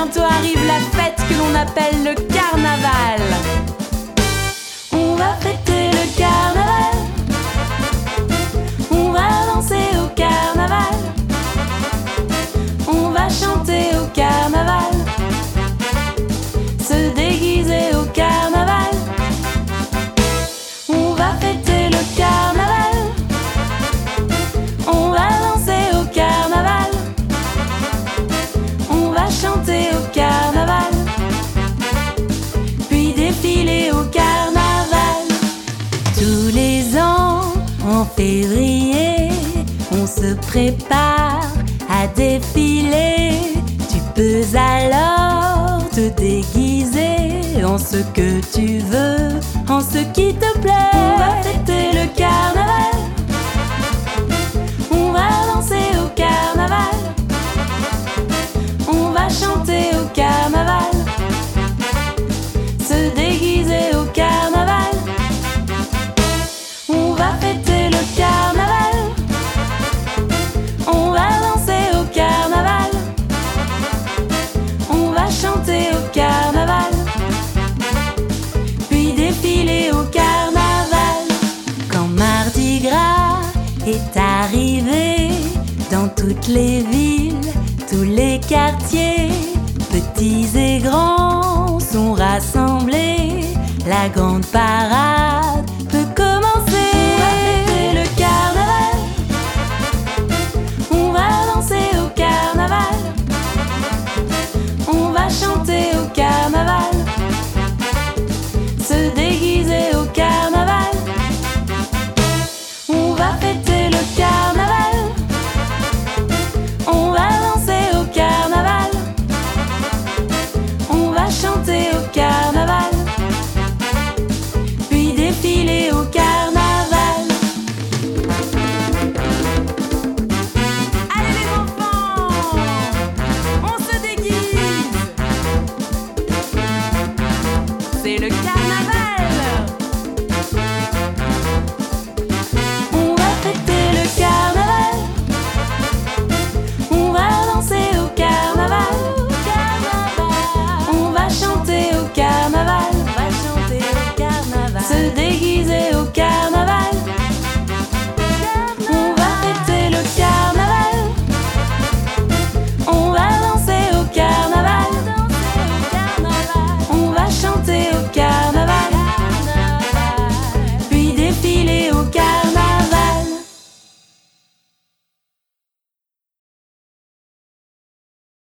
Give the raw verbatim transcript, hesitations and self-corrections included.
bientôt arrive la fête que l'on appelle le carnaval. On va fêter le carnaval, on va danser au carnaval, on va chanter au carnaval, se déguiser au carnaval. On va fêter le carnaval, on va danser au carnaval, on va chanter au carnaval, puis défiler au carnaval. Tous les ans, en février, on se prépare à défiler. Tu peux alors te déguiser en ce que tu veux, en ce qui te plaît. On va fêter le carnaval, on va danser au carnaval, on va chanter au carnaval, se déguiser au carnaval. On va fêter le carnaval, on va danser au carnaval, on va chanter au carnaval, puis défiler au carnaval. Quand Mardi Gras est arrivé, dans toutes les villes, tous les quartiers, petits et grands sont rassemblés. La grande parade